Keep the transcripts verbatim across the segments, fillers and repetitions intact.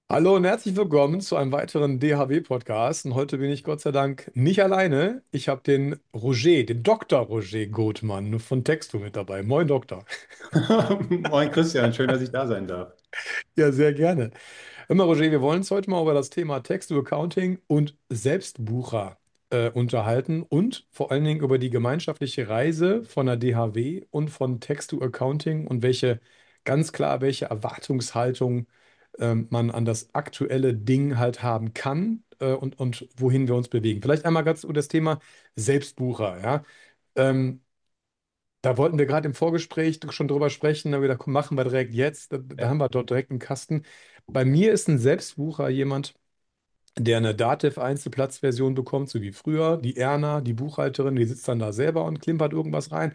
Hallo und herzlich willkommen zu einem weiteren D H W-Podcast. Und heute bin ich Gott sei Dank nicht alleine. Ich habe den Roger, den Doktor Roger Gothmann von Texto mit dabei. Moin Doktor. Moin Christian, schön, dass ich da sein darf. Ja, sehr gerne. Hör mal, Roger, wir wollen uns heute mal über das Thema Text-to-Accounting und Selbstbucher äh, unterhalten und vor allen Dingen über die gemeinschaftliche Reise von der D H W und von Text-to-Accounting und welche, ganz klar, welche Erwartungshaltung ähm, man an das aktuelle Ding halt haben kann äh, und, und wohin wir uns bewegen. Vielleicht einmal ganz über das Thema Selbstbucher, ja. Ähm, Da wollten wir gerade im Vorgespräch schon drüber sprechen, da haben wir gedacht, komm, machen wir direkt jetzt. Da, da Ja. haben wir dort direkt einen Kasten. Bei mir ist ein Selbstbucher jemand, der eine Datev-Einzelplatzversion bekommt, so wie früher. Die Erna, die Buchhalterin, die sitzt dann da selber und klimpert irgendwas rein.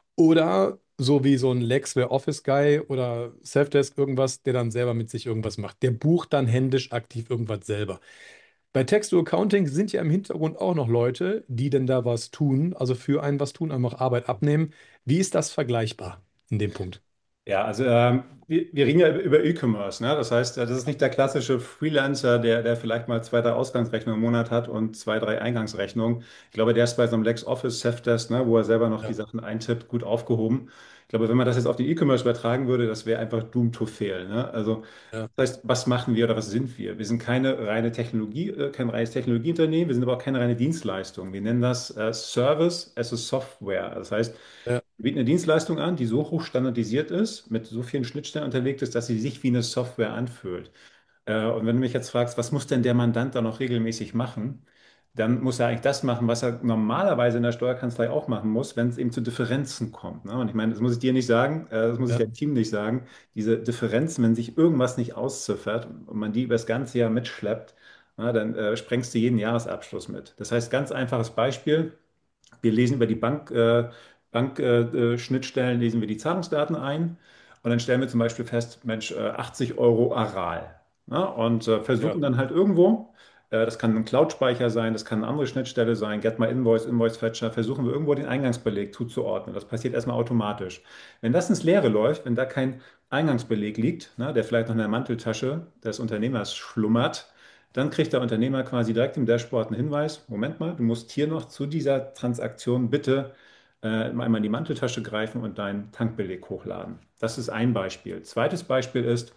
Oder so wie so ein Lexware Office Guy oder Selfdesk irgendwas, der dann selber mit sich irgendwas macht. Der bucht dann händisch aktiv irgendwas selber. Bei Text-to-Accounting sind ja im Hintergrund auch noch Leute, die denn da was tun, also für einen was tun, einfach Arbeit abnehmen. Wie ist das vergleichbar in dem Punkt? Ja, also ähm, wir, wir reden ja über, über E-Commerce, ne? Das heißt, äh, das ist nicht der klassische Freelancer, der, der vielleicht mal zwei, drei Ausgangsrechnungen im Monat hat und zwei, drei Eingangsrechnungen. Ich glaube, der ist bei so einem LexOffice Safdesk, ne, wo er selber noch die Ja, Sachen eintippt, gut aufgehoben. Ich glaube, wenn man das jetzt auf die E-Commerce übertragen würde, das wäre einfach doomed to fail, ne? Also ja, das heißt, was machen wir oder was sind wir? Wir sind keine reine Technologie, äh, kein reines Technologieunternehmen, wir sind aber auch keine reine Dienstleistung. Wir nennen das äh, Service as a Software. Das heißt, ja, wir bieten eine Dienstleistung an, die so hoch standardisiert ist, mit so vielen Schnittstellen unterlegt ist, dass sie sich wie eine Software anfühlt. Äh, und wenn du mich jetzt fragst, was muss denn der Mandant da noch regelmäßig machen, dann muss er eigentlich das machen, was er normalerweise in der Steuerkanzlei auch machen muss, wenn es eben zu Differenzen kommt. Ne? Und ich meine, das muss ich dir nicht sagen, äh, das muss ich ja, deinem Team nicht sagen. Diese Differenzen, wenn sich irgendwas nicht ausziffert und man die über das ganze Jahr mitschleppt, na, dann äh, sprengst du jeden Jahresabschluss mit. Das heißt, ganz einfaches Beispiel. Wir lesen über die Bank, äh, Bankschnittstellen, äh, äh, Schnittstellen lesen wir die Zahlungsdaten ein und dann stellen wir zum Beispiel fest, Mensch, äh, achtzig Euro Aral. Ja, und äh, ja, versuchen dann halt irgendwo, äh, das kann ein Cloud-Speicher sein, das kann eine andere Schnittstelle sein, Get My Invoice, Invoice Fetcher, versuchen wir irgendwo den Eingangsbeleg zuzuordnen. Das passiert erstmal automatisch. Wenn das ins Leere läuft, wenn da kein Eingangsbeleg liegt, ne, der vielleicht noch in der Manteltasche des Unternehmers schlummert, dann kriegt der Unternehmer quasi direkt im Dashboard einen Hinweis: Moment mal, du musst hier noch zu dieser Transaktion bitte äh, einmal in die Manteltasche greifen und deinen Tankbeleg hochladen. Das ist ein Beispiel. Zweites Beispiel ist,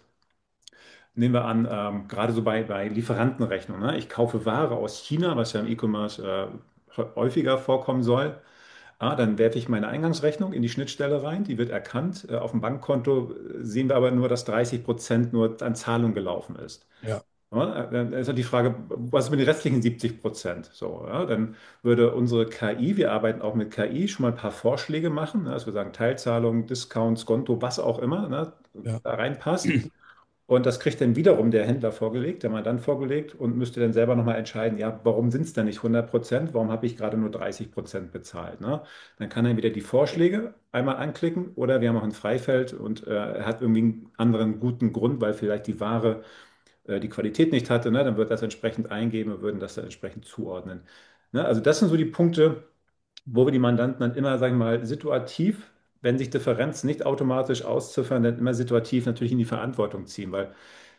nehmen wir an, ähm, gerade so bei, bei Lieferantenrechnung. Ne? Ich kaufe Ware aus China, was ja im E-Commerce äh, häufiger vorkommen soll. Ah, dann werfe ich meine Eingangsrechnung in die Schnittstelle rein, die wird erkannt. Äh, auf dem Bankkonto äh, sehen wir aber nur, dass dreißig Prozent nur an Zahlung gelaufen ist. ja, Ja, dann ist halt die Frage, was ist mit den restlichen siebzig Prozent? So, ja, dann würde unsere K I, wir arbeiten auch mit K I, schon mal ein paar Vorschläge machen, ne, dass wir sagen, Teilzahlung, Discount, Skonto, was auch immer, ne, ja. da reinpasst. Und das kriegt dann wiederum der Händler vorgelegt, der Mandant vorgelegt und müsste dann selber nochmal entscheiden, ja, warum sind es denn nicht hundert Prozent? Warum habe ich gerade nur dreißig Prozent bezahlt? Ne? Dann kann er wieder die Vorschläge einmal anklicken oder wir haben auch ein Freifeld und äh, er hat irgendwie einen anderen guten Grund, weil vielleicht die Ware äh, die Qualität nicht hatte, ne? Dann wird das entsprechend eingeben und würden das dann entsprechend zuordnen. Ne? Also das sind so die Punkte, wo wir die Mandanten dann immer, sagen wir mal, situativ, wenn sich Differenzen nicht automatisch ausziffern, dann immer situativ natürlich in die Verantwortung ziehen, weil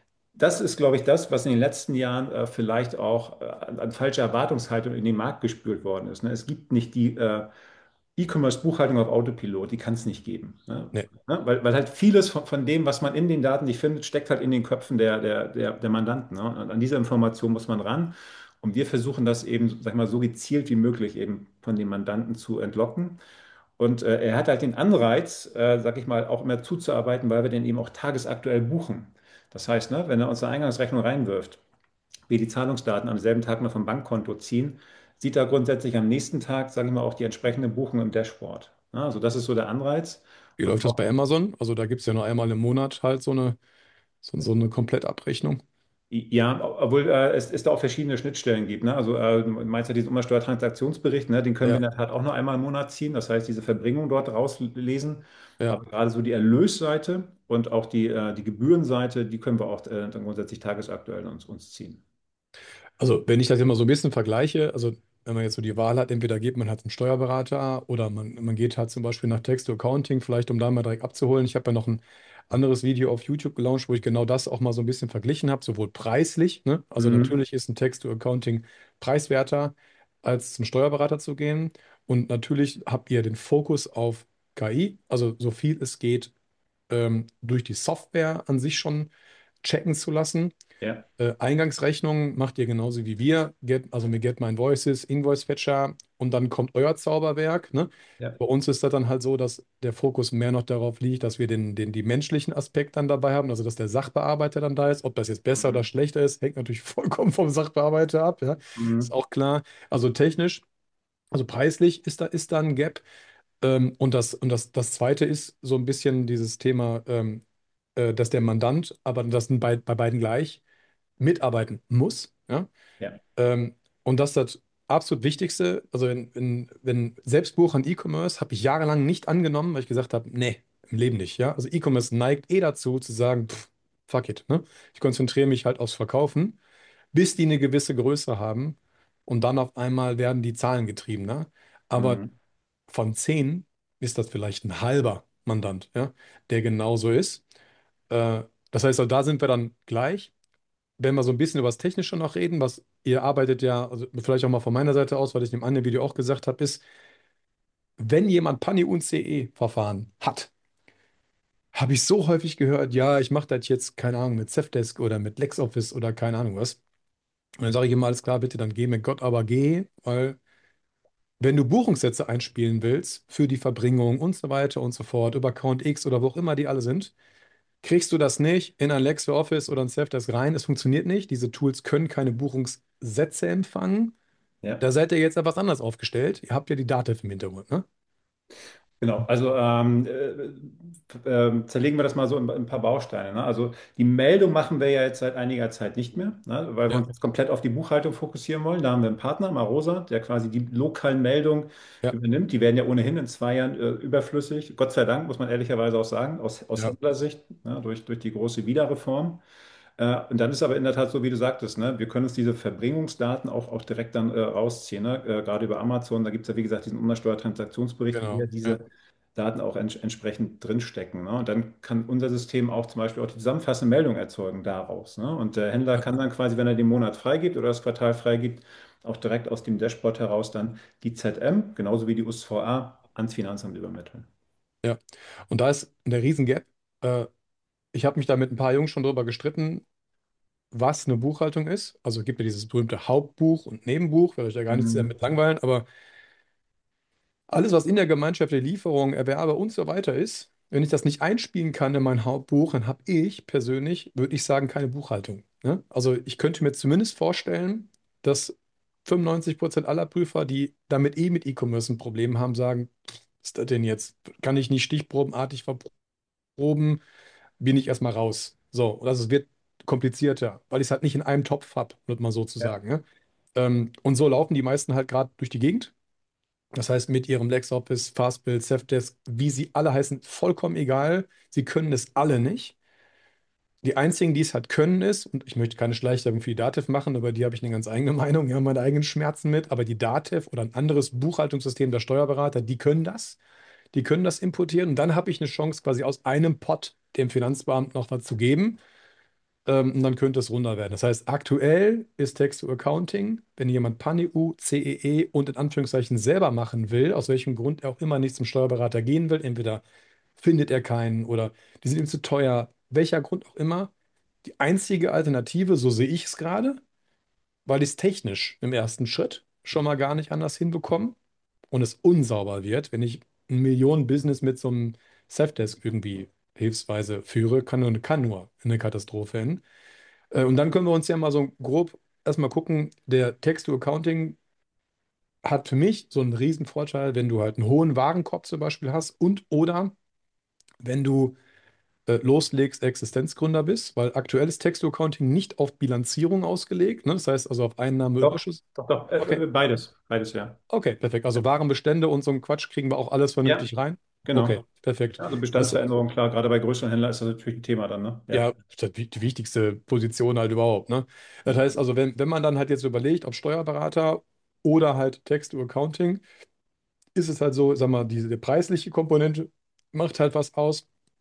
das ist, glaube ich, das, was in den letzten Jahren äh, vielleicht auch äh, an, an falscher Erwartungshaltung in den Markt gespült worden ist. Ne? Es gibt nicht die äh, E-Commerce-Buchhaltung auf Autopilot, die kann es nicht geben. Ne? Nee. Ne? Weil, weil halt vieles von, von dem, was man in den Daten nicht findet, steckt halt in den Köpfen der, der, der, der Mandanten. Ne? Und an diese Information muss man ran. Und wir versuchen das eben, sag ich mal, so gezielt wie möglich eben von den Mandanten zu entlocken. Und äh, er hat halt den Anreiz, äh, sag ich mal, auch immer zuzuarbeiten, weil wir den eben auch tagesaktuell buchen. Das heißt, ne, wenn er uns eine Eingangsrechnung reinwirft, wir die Zahlungsdaten am selben Tag noch vom Bankkonto ziehen, sieht er grundsätzlich am nächsten Tag, sage ich mal, auch die entsprechende Buchung im Dashboard. Ja, also das ist so der Anreiz. Wie Und läuft das bei Amazon? Also da gibt es ja nur einmal im Monat halt so eine, so, so eine Komplettabrechnung. ja, obwohl äh, es, es da auch verschiedene Schnittstellen gibt. Ne? Also äh, du meinst ja diesen Umsatzsteuertransaktionsbericht, ne? Den können wir in Ja, der Tat auch nur einmal im Monat ziehen. Das heißt, diese Verbringung dort rauslesen. ja. Aber gerade so die Erlösseite und auch die, äh, die Gebührenseite, die können wir auch äh, dann grundsätzlich tagesaktuell uns, uns ziehen. Also, wenn ich das immer so ein bisschen vergleiche, also wenn man jetzt so die Wahl hat, entweder geht man halt zum Steuerberater oder man, man geht halt zum Beispiel nach Text to Accounting, vielleicht um da mal direkt abzuholen. Ich habe ja noch einen anderes Video auf YouTube gelauncht, wo ich genau das auch mal so ein bisschen verglichen habe, sowohl preislich, ne? Also Mhm. natürlich ist ein Text-to-Accounting preiswerter, als zum Steuerberater zu gehen. Und natürlich habt ihr den Fokus auf K I, also so viel es geht, ähm, durch die Software an sich schon checken zu lassen. Ja, Äh, Eingangsrechnung macht ihr genauso wie wir, Get, also mit Get My Invoices, Invoice Fetcher und dann kommt euer Zauberwerk. Ne? ja. Bei uns ist das dann halt so, dass der Fokus mehr noch darauf liegt, dass wir den, den, die menschlichen Aspekt dann dabei haben, also dass der Sachbearbeiter dann da ist. Ob das jetzt besser oder Mhm. schlechter ist, hängt natürlich vollkommen vom Sachbearbeiter ab, ja? Ist Mhm. auch klar. Also technisch, also preislich ist da, ist da ein Gap. Ähm, und das, und das, das Zweite ist so ein bisschen dieses Thema, ähm, äh, dass der Mandant, aber das sind bei, bei beiden gleich, mitarbeiten muss. Ja? Ja. Ähm, und das ist das absolut Wichtigste. Also in, in, wenn Selbstbuch an E-Commerce habe ich jahrelang nicht angenommen, weil ich gesagt habe, nee, im Leben nicht. Ja? Also E-Commerce neigt eh dazu zu sagen, pff, fuck it. Ne? Ich konzentriere mich halt aufs Verkaufen, bis die eine gewisse Größe haben und dann auf einmal werden die Zahlen getriebener. Aber Mhm. von zehn ist das vielleicht ein halber Mandant, ja, der genauso ist. Äh, das heißt, auch da sind wir dann gleich. Wenn wir so ein bisschen über das Technische noch reden, was ihr arbeitet ja, also vielleicht auch mal von meiner Seite aus, weil ich in dem anderen Video auch gesagt habe, ist, wenn jemand Pani- und C E-Verfahren hat, habe ich so häufig gehört, ja, ich mache das jetzt, keine Ahnung, mit Zendesk oder mit LexOffice oder keine Ahnung was. Und dann sage ich immer, alles klar, bitte, dann geh mit Gott, aber geh, weil wenn du Buchungssätze einspielen willst für die Verbringung und so weiter und so fort, über Account X oder wo auch immer die alle sind, kriegst du das nicht in ein LexOffice oder ein Zendesk rein. Es funktioniert nicht. Diese Tools können keine Buchungssätze empfangen. Ja. Da seid ihr jetzt etwas anders aufgestellt. Ihr habt ja die Datev im Hintergrund, ne? Genau, also ähm, äh, äh, zerlegen wir das mal so in, in ein paar Bausteine. Ne? Also die Meldung machen wir ja jetzt seit einiger Zeit nicht mehr, ne? Weil wir Ja, uns jetzt komplett auf die Buchhaltung fokussieren wollen. Da haben wir einen Partner, Marosa, der quasi die lokalen Meldungen ja, übernimmt. Die werden ja ohnehin in zwei Jahren äh, überflüssig. Gott sei Dank, muss man ehrlicherweise auch sagen, aus, aus ja, Händlersicht, ne? Durch, durch die große Wiederreform. Äh, und dann ist aber in der Tat so, wie du sagtest, ne? Wir können uns diese Verbringungsdaten auch, auch direkt dann äh, rausziehen. Ne? Äh, gerade über Amazon, da gibt es ja, wie gesagt, diesen Umsatzsteuertransaktionsbericht, wo ja genau. Ja, diese Daten auch ents entsprechend drinstecken. Ne? Und dann kann unser System auch zum Beispiel auch die zusammenfassende Meldung erzeugen daraus. Ne? Und der Händler ja, kann dann quasi, wenn er den Monat freigibt oder das Quartal freigibt, auch direkt aus dem Dashboard heraus dann die Z M, genauso wie die U S V A, ans Finanzamt übermitteln. ja. Und da ist der Riesengap. Äh, ich habe mich da mit ein paar Jungs schon drüber gestritten, was eine Buchhaltung ist. Also es gibt ja dieses berühmte Hauptbuch und Nebenbuch, will euch da gar nicht sehr Mhm. mit langweilen, aber alles, was in der Gemeinschaft der Lieferung, Erwerbe und so weiter ist, wenn ich das nicht einspielen kann in mein Hauptbuch, dann habe ich persönlich, würde ich sagen, keine Buchhaltung. Ne? Also ich könnte mir zumindest vorstellen, dass fünfundneunzig Prozent aller Prüfer, die damit eh mit E-Commerce ein Problem haben, sagen, was ist das denn jetzt? Kann ich nicht stichprobenartig verproben, bin ich erstmal raus. So, und also es wird komplizierter, weil ich es halt nicht in einem Topf habe, würde man so zu Ja, sagen. Ne? Ähm, und so laufen die meisten halt gerade durch die Gegend. Das heißt, mit ihrem LexOffice, Fastbill, Zendesk, wie sie alle heißen, vollkommen egal. Sie können es alle nicht. Die einzigen, die es halt können, ist, und ich möchte keine Schleichwerbung für die Datev machen, aber die habe ich eine ganz eigene Meinung, ja, meine eigenen Schmerzen mit, aber die Datev oder ein anderes Buchhaltungssystem der Steuerberater, die können das. Die können das importieren und dann habe ich eine Chance, quasi aus einem Pot dem Finanzbeamten noch was zu geben. Ähm, und dann könnte es runter werden. Das heißt, aktuell ist Text-to-Accounting, wenn jemand PANI-U, C E E und in Anführungszeichen selber machen will, aus welchem Grund er auch immer nicht zum Steuerberater gehen will, entweder findet er keinen oder die sind ihm zu teuer, welcher Grund auch immer, die einzige Alternative, so sehe ich es gerade, weil ich es technisch im ersten Schritt schon mal gar nicht anders hinbekomme und es unsauber wird, wenn ich ein Millionen-Business mit so einem Safdesk irgendwie hilfsweise führe, kann nur, kann nur eine Katastrophe enden. Äh, Und dann können wir uns ja mal so grob erstmal gucken, der Text-to-Accounting hat für mich so einen riesen Vorteil, wenn du halt einen hohen Warenkorb zum Beispiel hast und oder wenn du äh, loslegst, Existenzgründer bist, weil aktuell ist Text-to-Accounting nicht auf Bilanzierung ausgelegt, ne? Das heißt also auf doch, Einnahmeüberschuss. doch, doch, äh, Okay, äh, beides, beides, ja. okay, perfekt. Ja, Also Warenbestände und so ein Quatsch kriegen wir auch alles ja, vernünftig rein. Okay, genau. perfekt. Ja, also Das, Bestandsveränderung, klar, gerade bei größeren Händlern ist das natürlich ein Thema dann, ne? Ja. ja, das ist die wichtigste Position halt überhaupt, ne? Das heißt also, wenn, wenn man dann halt jetzt überlegt, ob Steuerberater oder halt Text-to-Accounting, ist es halt so, sag mal, diese die preisliche Komponente macht halt was aus.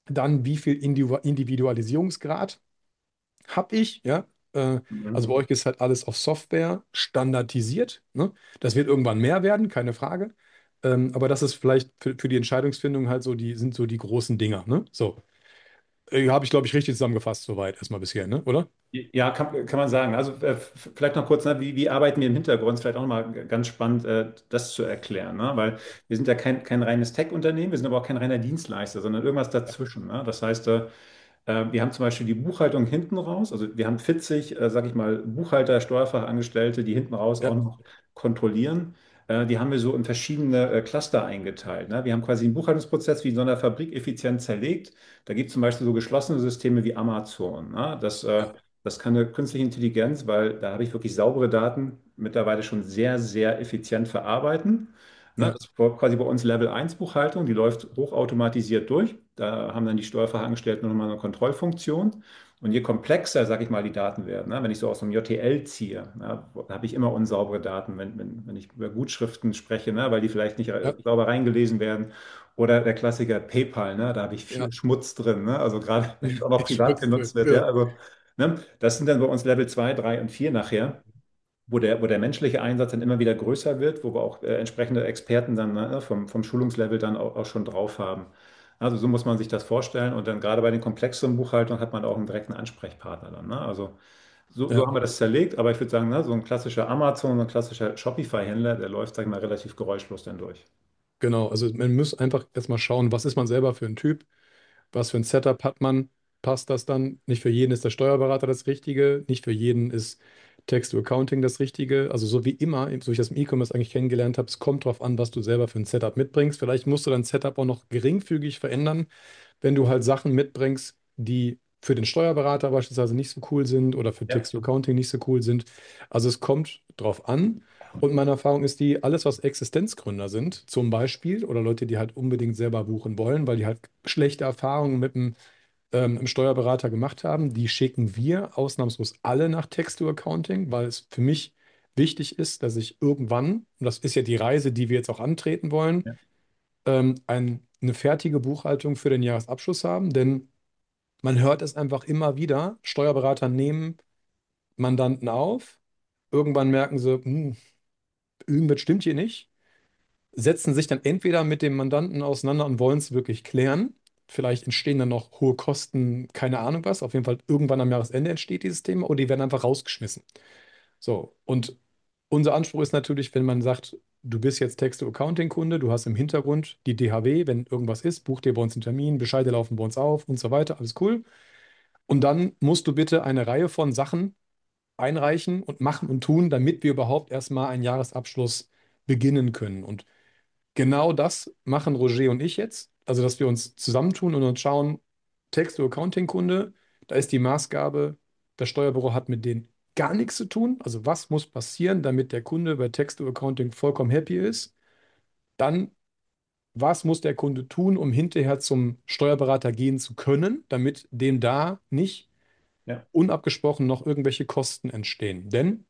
Dann, wie viel Individu- Individualisierungsgrad habe ich, ja? Äh, also Mhm. bei euch ist halt alles auf Software standardisiert, ne? Das wird irgendwann mehr werden, keine Frage. Ähm, aber das ist vielleicht für, für die Entscheidungsfindung halt so die, sind so die großen Dinger, ne? So. Äh, habe ich, glaube ich, richtig zusammengefasst, soweit erstmal bisher, ne? Oder? Ja, kann, kann man sagen. Also äh, f- vielleicht noch kurz, ne, wie, wie arbeiten wir im Hintergrund? Ist vielleicht auch nochmal ganz spannend, äh, das zu erklären, ne? Weil wir sind ja kein, kein reines Tech-Unternehmen, wir sind aber auch kein reiner Dienstleister, sondern irgendwas Ja, dazwischen. Ne? Das heißt, äh, äh, wir haben zum Beispiel die Buchhaltung hinten raus. Also wir haben vierzig, äh, sag ich mal, Buchhalter, Steuerfachangestellte, die hinten raus auch ja, noch kontrollieren. Äh, die haben wir so in verschiedene äh, Cluster eingeteilt. Ne? Wir haben quasi den Buchhaltungsprozess wie in so einer Fabrik effizient zerlegt. Da gibt es zum Beispiel so geschlossene Systeme wie Amazon. Ne? Das, äh, ja, das kann eine künstliche Intelligenz, weil da habe ich wirklich saubere Daten mittlerweile schon sehr, sehr effizient verarbeiten. Ne, ja, das war quasi bei uns Level eins Buchhaltung, die läuft hochautomatisiert durch. Da haben dann die Steuerfachangestellten nur noch mal eine Kontrollfunktion. Und je komplexer, sage ich mal, die Daten werden, ne, wenn ich so aus so einem J T L ziehe, ne, da habe ich immer unsaubere Daten, wenn, wenn, wenn ich über Gutschriften spreche, ne, weil die vielleicht nicht äh, ja, sauber reingelesen werden. Oder der Klassiker PayPal, ne, da habe ich ja. viel Schmutz drin. Ne, also gerade wenn es auch noch privat Schmutz drin. genutzt wird. Ja, Ja, also, ne, das sind dann bei uns Level zwei, drei und vier nachher wo der, wo der menschliche Einsatz dann immer wieder größer wird, wo wir auch äh, entsprechende Experten dann ne, vom, vom Schulungslevel dann auch, auch schon drauf haben. Also so muss man sich das vorstellen. Und dann gerade bei den komplexeren Buchhaltungen hat man auch einen direkten Ansprechpartner dann. Ne? Also so, so ja. haben wir das zerlegt. Aber ich würde sagen, ne, so ein klassischer Amazon, so ein klassischer Shopify-Händler, der läuft, sag ich mal, relativ geräuschlos dann durch. Genau. Also man muss einfach erstmal schauen, was ist man selber für ein Typ? Was für ein Setup hat man? Passt das dann? Nicht für jeden ist der Steuerberater das Richtige, nicht für jeden ist Text-to-Accounting das Richtige. Also so wie immer, so wie ich das im E-Commerce eigentlich kennengelernt habe, es kommt darauf an, was du selber für ein Setup mitbringst. Vielleicht musst du dein Setup auch noch geringfügig verändern, wenn du halt Sachen mitbringst, die für den Steuerberater beispielsweise nicht so cool sind oder für Ja, Text-to-Accounting nicht so cool sind. Also es kommt drauf an. Und meine Erfahrung ist die, alles, was Existenzgründer sind, zum Beispiel, oder Leute, die halt unbedingt selber buchen wollen, weil die halt schlechte Erfahrungen mit dem, ähm, einem Steuerberater gemacht haben, die schicken wir ausnahmslos alle nach Text-to-Accounting, weil es für mich wichtig ist, dass ich irgendwann, und das ist ja die Reise, die wir jetzt auch antreten wollen, ja, ähm, ein, eine fertige Buchhaltung für den Jahresabschluss haben, denn man hört es einfach immer wieder, Steuerberater nehmen Mandanten auf, irgendwann merken sie, hm, irgendwas stimmt hier nicht, setzen sich dann entweder mit dem Mandanten auseinander und wollen es wirklich klären. Vielleicht entstehen dann noch hohe Kosten, keine Ahnung was. Auf jeden Fall irgendwann am Jahresende entsteht dieses Thema oder die werden einfach rausgeschmissen. So, und unser Anspruch ist natürlich, wenn man sagt, du bist jetzt Text-to-Accounting-Kunde, du hast im Hintergrund die D H W, wenn irgendwas ist, buch dir bei uns einen Termin, Bescheide laufen bei uns auf und so weiter, alles cool. Und dann musst du bitte eine Reihe von Sachen einreichen und machen und tun, damit wir überhaupt erstmal einen Jahresabschluss beginnen können. Und genau das machen Roger und ich jetzt. Also, dass wir uns zusammentun und uns schauen, Text-to-Accounting-Kunde, da ist die Maßgabe, das Steuerbüro hat mit denen gar nichts zu tun. Also, was muss passieren, damit der Kunde bei Text-to-Accounting vollkommen happy ist? Dann, was muss der Kunde tun, um hinterher zum Steuerberater gehen zu können, damit dem da nicht ja, unabgesprochen noch irgendwelche Kosten entstehen? Denn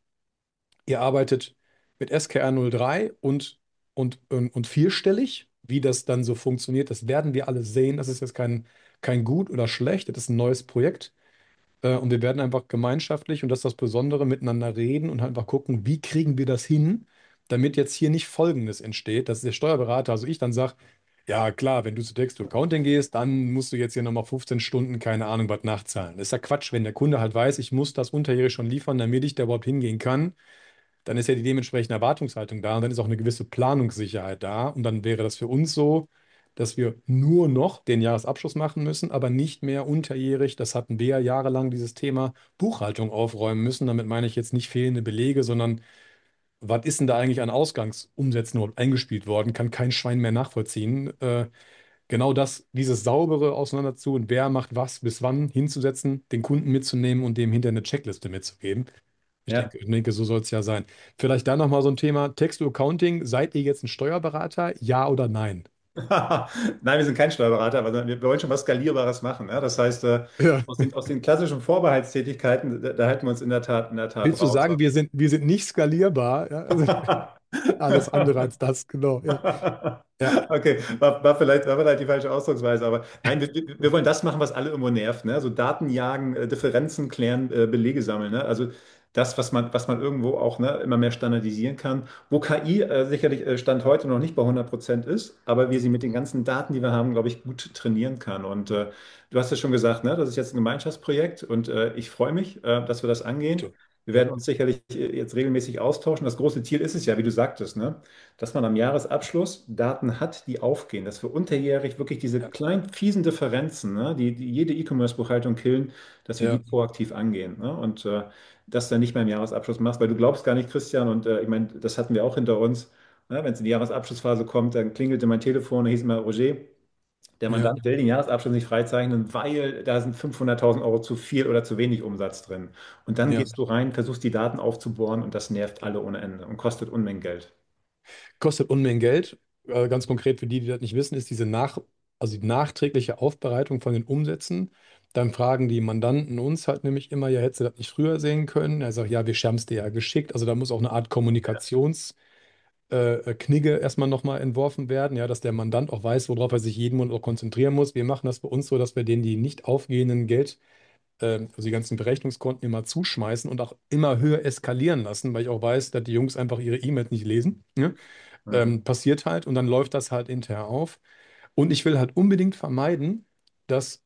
ihr arbeitet mit S K R null drei und, und, und, und vierstellig. Wie das dann so funktioniert, das werden wir alle sehen. Das ist jetzt kein, kein gut oder schlecht, das ist ein neues Projekt. Äh, Und wir werden einfach gemeinschaftlich, und das ist das Besondere, miteinander reden und halt einfach gucken, wie kriegen wir das hin, damit jetzt hier nicht Folgendes entsteht, dass der Steuerberater, also ich dann sage, ja klar, wenn du zu Text to Accounting gehst, dann musst du jetzt hier nochmal fünfzehn Stunden, keine Ahnung, was nachzahlen. Das ist ja Quatsch, wenn der Kunde halt weiß, ich muss das unterjährig schon liefern, damit ich da überhaupt hingehen kann, dann ist ja die dementsprechende Erwartungshaltung da und dann ist auch eine gewisse Planungssicherheit da. Und dann wäre das für uns so, dass wir nur noch den Jahresabschluss machen müssen, aber nicht mehr unterjährig. Das hatten wir ja jahrelang, dieses Thema Buchhaltung aufräumen müssen. Damit meine ich jetzt nicht fehlende Belege, sondern was ist denn da eigentlich an Ausgangsumsätzen überhaupt eingespielt worden? Kann kein Schwein mehr nachvollziehen. Äh, genau das, dieses saubere Auseinanderzu und wer macht was bis wann hinzusetzen, den Kunden mitzunehmen und dem hinter eine Checkliste mitzugeben. Ich ja. denke, ich denke, so soll es ja sein. Vielleicht da nochmal so ein Thema Text-to-Accounting. Seid ihr jetzt ein Steuerberater? Ja oder nein? Nein, wir sind kein Steuerberater, aber wir wir wollen schon was Skalierbares machen. Ja? Das heißt, äh, Ja. aus den, aus den klassischen Vorbehaltstätigkeiten, da, da halten wir uns in der Tat, in der Tat Willst du raus. sagen, wir sind, wir sind nicht skalierbar? Ja, also, Alles andere als das, genau. Ja, ja, Okay, war, war vielleicht, war vielleicht die falsche Ausdrucksweise, aber nein, wir, wir wir wollen das machen, was alle irgendwo nervt, ne? Also Daten jagen, äh, Differenzen klären, äh, Belege sammeln, ne? Also das, was man, was man irgendwo auch, ne, immer mehr standardisieren kann, wo K I äh, sicherlich äh, Stand heute noch nicht bei hundert Prozent ist, aber wir sie mit den ganzen Daten, die wir haben, glaube ich, gut trainieren kann. Und äh, du hast ja schon gesagt, ne, das ist jetzt ein Gemeinschaftsprojekt und äh, ich freue mich, äh, dass wir das angehen. bitte. Wir Ja, werden uns sicherlich äh, jetzt regelmäßig austauschen. Das große Ziel ist es ja, wie du sagtest, ne? Dass man am Jahresabschluss Daten hat, die aufgehen, dass wir unterjährig wirklich diese ja, kleinen fiesen Differenzen, ne, die, die jede E-Commerce-Buchhaltung killen, dass wir die ja, proaktiv angehen. Ne, und äh, das dann nicht mehr im Jahresabschluss machst, weil du glaubst gar nicht, Christian, und äh, ich meine, das hatten wir auch hinter uns. Ne, wenn es in die Jahresabschlussphase kommt, dann klingelte mein Telefon, da hieß immer, Roger, der ja. Mandant will den Jahresabschluss nicht freizeichnen, weil da sind fünfhunderttausend Euro zu viel oder zu wenig Umsatz drin. Und dann Ja. gehst du rein, versuchst die Daten aufzubohren und das nervt alle ohne Ende und kostet Unmengen Geld. Kostet Unmengen Geld. Äh, ganz konkret für die, die das nicht wissen, ist diese nach, also die nachträgliche Aufbereitung von den Umsätzen. Dann fragen die Mandanten uns halt nämlich immer, ja, hättest du das nicht früher sehen können? Er sagt, ja, wir haben es dir ja geschickt. Also da muss auch eine Art Kommunikations- äh, Knigge erstmal nochmal entworfen werden, ja, dass der Mandant auch weiß, worauf er sich jeden Monat auch konzentrieren muss. Wir machen das bei uns so, dass wir denen die nicht aufgehenden Geld, äh, also die ganzen Berechnungskonten immer zuschmeißen und auch immer höher eskalieren lassen, weil ich auch weiß, dass die Jungs einfach ihre E-Mails nicht lesen. Ne? Mhm. Ähm, passiert halt und dann läuft das halt hinterher auf. Und ich will halt unbedingt vermeiden, dass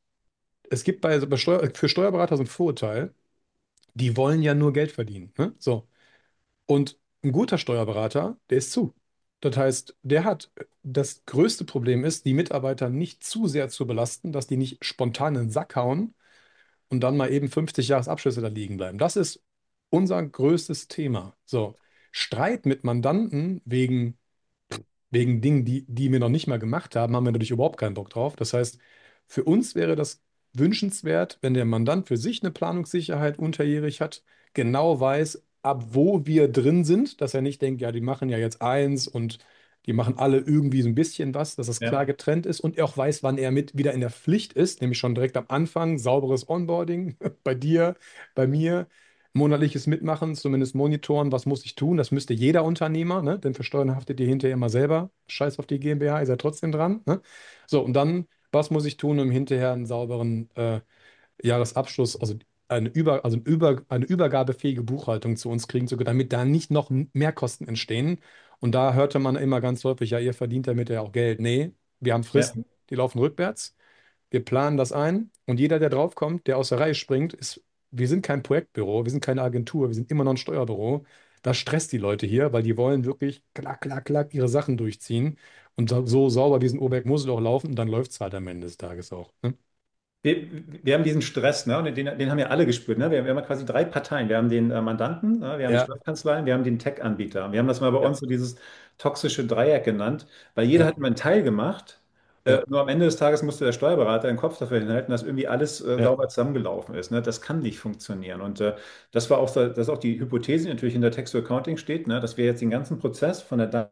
es gibt bei, bei Steuer, für Steuerberater so ein Vorurteil, die wollen ja nur Geld verdienen. Ne? So. Und ein guter Steuerberater, der ist zu. Das heißt, der hat, das größte Problem ist, die Mitarbeiter nicht zu sehr zu belasten, dass die nicht spontan in den Sack hauen und dann mal eben fünfzig Jahresabschlüsse da liegen bleiben. Das ist unser größtes Thema. So, Streit mit Mandanten wegen wegen Dingen, die, die wir noch nicht mal gemacht haben, haben wir natürlich überhaupt keinen Bock drauf. Das heißt, für uns wäre das wünschenswert, wenn der Mandant für sich eine Planungssicherheit unterjährig hat, genau weiß, ab wo wir drin sind, dass er nicht denkt, ja, die machen ja jetzt eins und die machen alle irgendwie so ein bisschen was, dass das klar Ja. getrennt ist und er auch weiß, wann er mit wieder in der Pflicht ist, nämlich schon direkt am Anfang, sauberes Onboarding bei dir, bei mir monatliches Mitmachen, zumindest monitoren, was muss ich tun. Das müsste jeder Unternehmer, ne? Denn für Steuern haftet ihr hinterher immer selber. Scheiß auf die GmbH, ihr seid trotzdem dran. Ne? So, und dann, was muss ich tun, um hinterher einen sauberen äh, Jahresabschluss, also eine, Über, also ein Über, eine übergabefähige Buchhaltung zu uns kriegen zu können, damit da nicht noch mehr Kosten entstehen. Und da hörte man immer ganz häufig, ja, ihr verdient damit ja auch Geld. Nee, wir haben Ja. Fristen, die laufen rückwärts. Wir planen das ein und jeder, der draufkommt, der aus der Reihe springt, ist, wir sind kein Projektbüro, wir sind keine Agentur, wir sind immer noch ein Steuerbüro. Das stresst die Leute hier, weil die wollen wirklich klack, klack, klack ihre Sachen durchziehen und so, so sauber diesen Oberberg-Mosel auch laufen und dann läuft es halt am Ende des Tages auch. Ne? Wir, wir haben diesen Stress, ne? Und den, den haben ja alle gespürt. Ne? Wir, wir haben ja quasi drei Parteien. Wir haben den äh, Mandanten, ne? Wir haben die Ja, Steuerkanzleien, wir haben den Tech-Anbieter. Wir haben das mal bei ja, uns so dieses toxische Dreieck genannt, weil jeder ja, hat immer einen Teil gemacht. Äh, ja, nur am Ende des Tages musste der Steuerberater den Kopf dafür hinhalten, dass irgendwie alles äh, ja. sauber zusammengelaufen ist. Ne? Das kann nicht funktionieren. Und äh, das war auch, so- das ist auch die Hypothese, die natürlich in der Text-to-Accounting steht, ne? Dass wir jetzt den ganzen Prozess von der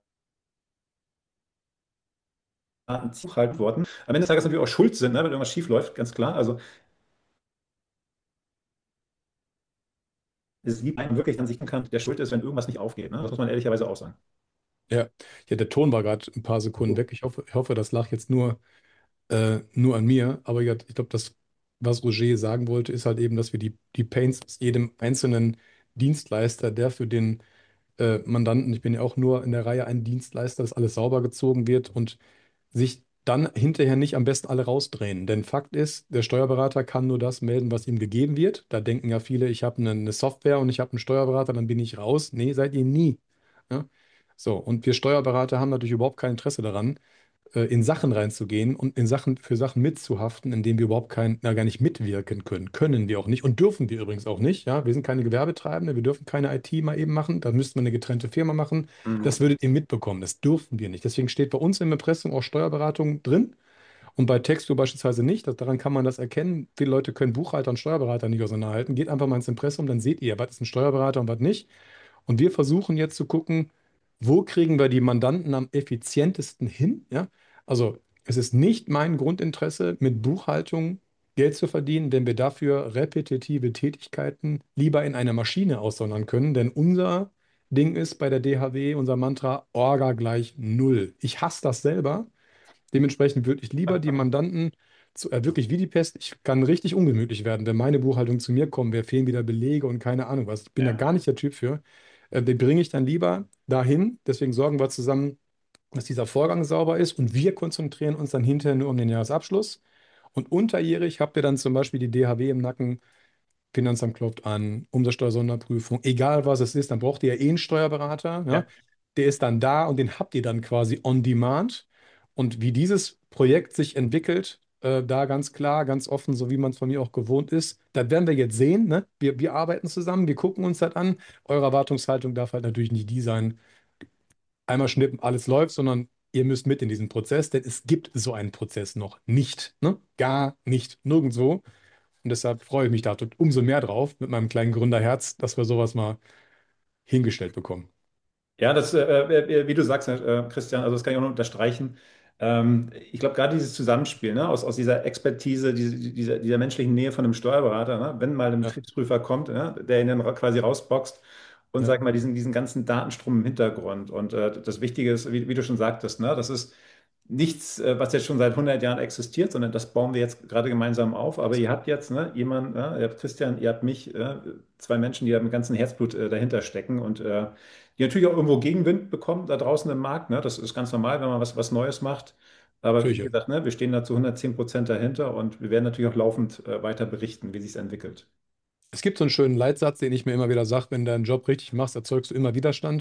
Daten zugehalten wurden. Am Ende des Tages natürlich auch schuld sind, ne? Wenn irgendwas schief läuft, ganz klar. Also es gibt einen wirklich an sich kann, der schuld ist, wenn irgendwas nicht aufgeht. Ne? Das muss man ehrlicherweise auch sagen. Ja, ja, der Ton war gerade ein paar Sekunden weg. Ich hoffe, ich hoffe, das lag jetzt nur, äh, nur an mir. Aber ja, ich glaube, das, was Roger sagen wollte, ist halt eben, dass wir die, die Pains aus jedem einzelnen Dienstleister, der für den äh, Mandanten, ich bin ja auch nur in der Reihe ein Dienstleister, dass alles sauber gezogen wird und sich dann hinterher nicht am besten alle rausdrehen. Denn Fakt ist, der Steuerberater kann nur das melden, was ihm gegeben wird. Da denken ja viele, ich habe eine, eine Software und ich habe einen Steuerberater, dann bin ich raus. Nee, seid ihr nie. Ja? So, und wir Steuerberater haben natürlich überhaupt kein Interesse daran, äh, in Sachen reinzugehen und in Sachen für Sachen mitzuhaften, in denen wir überhaupt kein, na, gar nicht mitwirken können. Können wir auch nicht und dürfen wir übrigens auch nicht. Ja, wir sind keine Gewerbetreibende, wir dürfen keine I T mal eben machen. Da müsste man eine getrennte Firma machen. Das Mhm. würdet ihr mitbekommen. Das dürfen wir nicht. Deswegen steht bei uns im Impressum auch Steuerberatung drin. Und bei Texto beispielsweise nicht. Das, daran kann man das erkennen. Viele Leute können Buchhalter und Steuerberater nicht auseinanderhalten. Geht einfach mal ins Impressum, dann seht ihr, was ist ein Steuerberater und was nicht. Und wir versuchen jetzt zu gucken, wo kriegen wir die Mandanten am effizientesten hin? Ja? Also es ist nicht mein Grundinteresse, mit Buchhaltung Geld zu verdienen, wenn wir dafür repetitive Tätigkeiten lieber in einer Maschine aussondern können. Denn unser Ding ist bei der D H W unser Mantra Orga gleich null. Ich hasse das selber. Dementsprechend würde ich lieber die Mandanten zu, äh, wirklich wie die Pest. Ich kann richtig ungemütlich werden, wenn meine Buchhaltung zu mir kommt. Mir fehlen wieder Belege und keine Ahnung was. Ich bin da Ja. gar nicht der Typ für. Äh, den bringe ich dann lieber dahin. Deswegen sorgen wir zusammen, dass dieser Vorgang sauber ist und wir konzentrieren uns dann hinterher nur um den Jahresabschluss. Und unterjährig habt ihr dann zum Beispiel die D H W im Nacken. Finanzamt klopft an, Umsatzsteuersonderprüfung, egal was es ist, dann braucht ihr ja eh einen Steuerberater, ja? Ja. Der ist dann da und den habt ihr dann quasi on demand. Und wie dieses Projekt sich entwickelt, äh, da ganz klar, ganz offen, so wie man es von mir auch gewohnt ist, das werden wir jetzt sehen, ne? Wir, wir arbeiten zusammen, wir gucken uns das an. Eure Erwartungshaltung darf halt natürlich nicht die sein, einmal schnippen, alles läuft, sondern ihr müsst mit in diesen Prozess, denn es gibt so einen Prozess noch nicht, ne? Gar nicht, nirgendwo. Und deshalb freue ich mich da tot- umso mehr drauf mit meinem kleinen Gründerherz, dass wir sowas mal hingestellt bekommen. Ja, das, äh, äh, wie du sagst, äh, Christian, also das kann ich auch nur unterstreichen. Ähm, ich glaube, gerade dieses Zusammenspiel, ne, aus, aus dieser Expertise, diese, dieser, dieser menschlichen Nähe von einem Steuerberater, ne, wenn mal ein Ja, Betriebsprüfer kommt, ne, der ihn dann ra- quasi rausboxt und, ja, sag mal, diesen, diesen ganzen Datenstrom im Hintergrund. Und äh, das Wichtige ist, wie, wie du schon sagtest, ne, das ist nichts, äh, was jetzt schon seit hundert Jahren existiert, sondern das bauen wir jetzt gerade gemeinsam auf. Aber ihr absolut. habt jetzt ne, jemanden, ne, ihr habt Christian, ihr habt mich, äh, zwei Menschen, die da mit ganzem Herzblut äh, dahinter stecken und äh, die natürlich auch irgendwo Gegenwind bekommen da draußen im Markt. Ne? Das ist ganz normal, wenn man was, was Neues macht. Aber wie Natürlich. gesagt, ne, wir stehen da zu hundertzehn Prozent dahinter und wir werden natürlich auch laufend äh, weiter berichten, wie sich es entwickelt. Es gibt so einen schönen Leitsatz, den ich mir immer wieder sage, wenn du deinen Job richtig machst, erzeugst du immer Widerstand.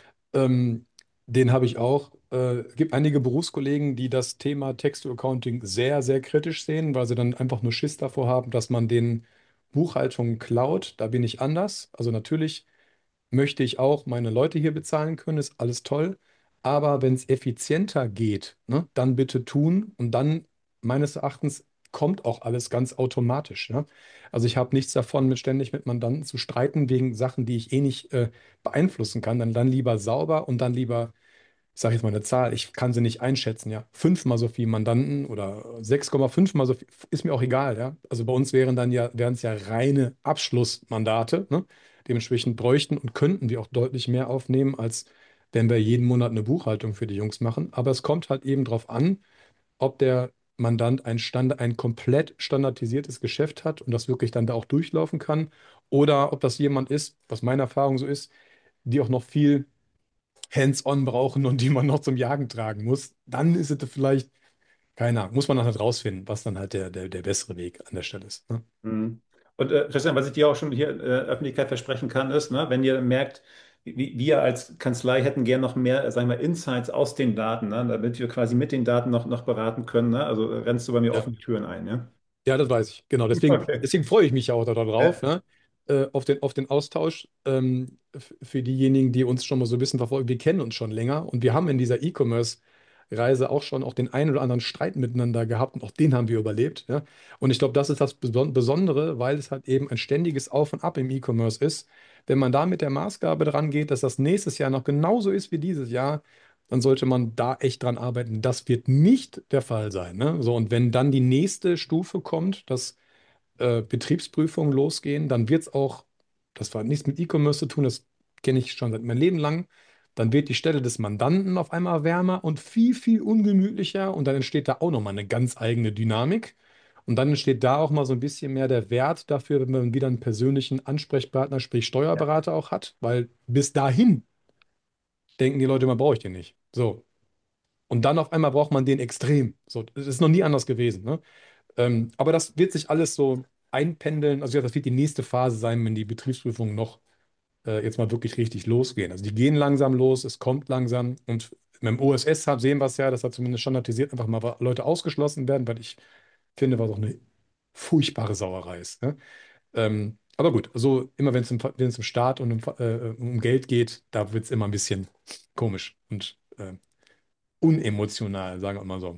Ähm, Den habe ich auch. Äh, Es gibt einige Berufskollegen, die das Thema Text-to-Accounting sehr, sehr kritisch sehen, weil sie dann einfach nur Schiss davor haben, dass man den Buchhaltungen klaut. Da bin ich anders. Also natürlich möchte ich auch meine Leute hier bezahlen können, ist alles toll. Aber wenn es effizienter geht, ne, dann bitte tun und dann meines Erachtens kommt auch alles ganz automatisch. Ne? Also ich habe nichts davon, mit ständig mit Mandanten zu streiten wegen Sachen, die ich eh nicht äh, beeinflussen kann. Dann, dann lieber sauber und dann lieber, ich sage jetzt mal eine Zahl, ich kann sie nicht einschätzen, ja. Fünfmal so viel Mandanten oder sechs Komma fünf mal so viel, ist mir auch egal, ja. Also bei uns wären dann ja, wären es ja reine Abschlussmandate, ne? Dementsprechend bräuchten und könnten wir auch deutlich mehr aufnehmen, als wenn wir jeden Monat eine Buchhaltung für die Jungs machen. Aber es kommt halt eben darauf an, ob der Mandant ein, Stand, ein komplett standardisiertes Geschäft hat und das wirklich dann da auch durchlaufen kann. Oder ob das jemand ist, was meine Erfahrung so ist, die auch noch viel Hands-on brauchen und die man noch zum Jagen tragen muss, dann ist es vielleicht, keine Ahnung, muss man dann halt rausfinden, was dann halt der, der, der bessere Weg an der Stelle ist. Ne? Mhm. Und äh, Christian, was ich dir auch schon hier in äh, Öffentlichkeit versprechen kann, ist, ne, wenn ihr merkt, wie, wir als Kanzlei hätten gern noch mehr, äh, sagen wir, Insights aus den Daten, ne, damit wir quasi mit den Daten noch, noch beraten können, ne? Also äh, rennst du bei mir Ja. offene Türen ein, ja? Ja, das weiß ich. Genau. Deswegen, Okay. deswegen freue ich mich ja auch darauf, Ja. ne? Äh, auf den, auf den Austausch. Ähm, f- für diejenigen, die uns schon mal so ein bisschen verfolgen. Wir kennen uns schon länger und wir haben in dieser E-Commerce-Reise auch schon auch den einen oder anderen Streit miteinander gehabt und auch den haben wir überlebt. Ja? Und ich glaube, das ist das Beson- Besondere, weil es halt eben ein ständiges Auf und Ab im E-Commerce ist. Wenn man da mit der Maßgabe dran geht, dass das nächstes Jahr noch genauso ist wie dieses Jahr, dann sollte man da echt dran arbeiten. Das wird nicht der Fall sein. Ne? So, und wenn dann die nächste Stufe kommt, dass äh, Betriebsprüfungen losgehen, dann wird es auch, das hat nichts mit E-Commerce zu tun, das kenne ich schon seit meinem Leben lang, dann wird die Stelle des Mandanten auf einmal wärmer und viel, viel ungemütlicher und dann entsteht da auch nochmal eine ganz eigene Dynamik. Und dann entsteht da auch mal so ein bisschen mehr der Wert dafür, wenn man wieder einen persönlichen Ansprechpartner, sprich Steuerberater auch hat, weil bis dahin denken die Leute, man brauche ich den nicht. So. Und dann auf einmal braucht man den extrem. So, das ist noch nie anders gewesen. Ne? Ähm, aber das wird sich alles so einpendeln. Also ja, das wird die nächste Phase sein, wenn die Betriebsprüfungen noch äh, jetzt mal wirklich richtig losgehen. Also die gehen langsam los, es kommt langsam. Und mit dem O S S haben- sehen wir es ja, dass da zumindest standardisiert einfach mal Leute ausgeschlossen werden, weil ich finde, was auch eine furchtbare Sauerei ist. Ne? Ähm, aber gut, also immer wenn es um, wenn es um Staat und um, äh, um Geld geht, da wird es immer ein bisschen komisch und äh, unemotional, sagen wir mal so.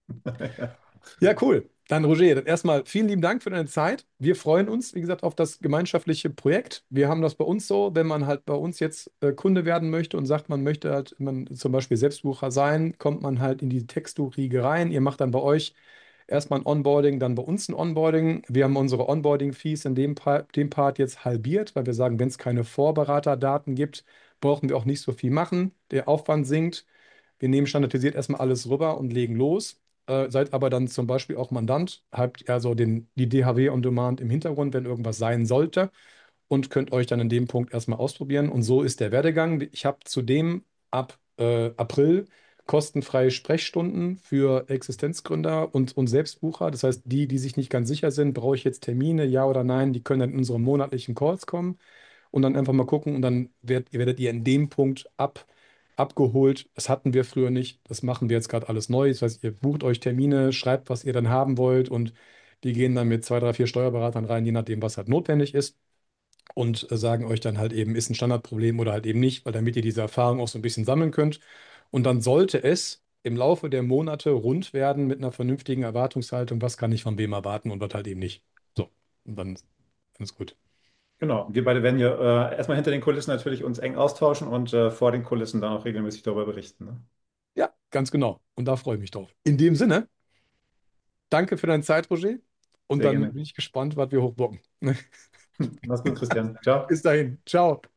Ja, cool. Dann, Roger, dann erstmal vielen lieben Dank für deine Zeit. Wir freuen uns, wie gesagt, auf das gemeinschaftliche Projekt. Wir haben das bei uns so, wenn man halt bei uns jetzt äh, Kunde werden möchte und sagt, man möchte halt man zum Beispiel Selbstbucher sein, kommt man halt in die Textu-Riege rein. Ihr macht dann bei euch erstmal ein Onboarding, dann bei uns ein Onboarding. Wir haben unsere Onboarding-Fees in dem, Pa- dem Part jetzt halbiert, weil wir sagen, wenn es keine Vorberaterdaten gibt, brauchen wir auch nicht so viel machen. Der Aufwand sinkt. Wir nehmen standardisiert erstmal alles rüber und legen los. Äh, seid aber dann zum Beispiel auch Mandant, habt also den, die D H W on Demand im Hintergrund, wenn irgendwas sein sollte und könnt euch dann in dem Punkt erstmal ausprobieren. Und so ist der Werdegang. Ich habe zudem ab äh, April kostenfreie Sprechstunden für Existenzgründer und, und Selbstbucher. Das heißt, die, die sich nicht ganz sicher sind, brauche ich jetzt Termine, ja oder nein, die können dann in unsere monatlichen Calls kommen und dann einfach mal gucken und dann werdet, werdet ihr in dem Punkt ab, abgeholt. Das hatten wir früher nicht, das machen wir jetzt gerade alles neu. Das heißt, ihr bucht euch Termine, schreibt, was ihr dann haben wollt und die gehen dann mit zwei, drei, vier Steuerberatern rein, je nachdem, was halt notwendig ist und äh, sagen euch dann halt eben, ist ein Standardproblem oder halt eben nicht, weil damit ihr diese Erfahrung auch so ein bisschen sammeln könnt. Und dann sollte es im Laufe der Monate rund werden mit einer vernünftigen Erwartungshaltung, was kann ich von wem erwarten und was halt eben nicht. So, und dann, dann ist gut. Genau. Wir beide werden ja äh, erstmal hinter den Kulissen natürlich uns eng austauschen und äh, vor den Kulissen dann auch regelmäßig darüber berichten. Ne? Ja, ganz genau. Und da freue ich mich drauf. In dem Sinne, danke für deine Zeit, Roger. Und Sehr dann gerne. bin ich gespannt, was wir hochbocken. Mach's gut, Christian. Ciao. Bis dahin. Ciao.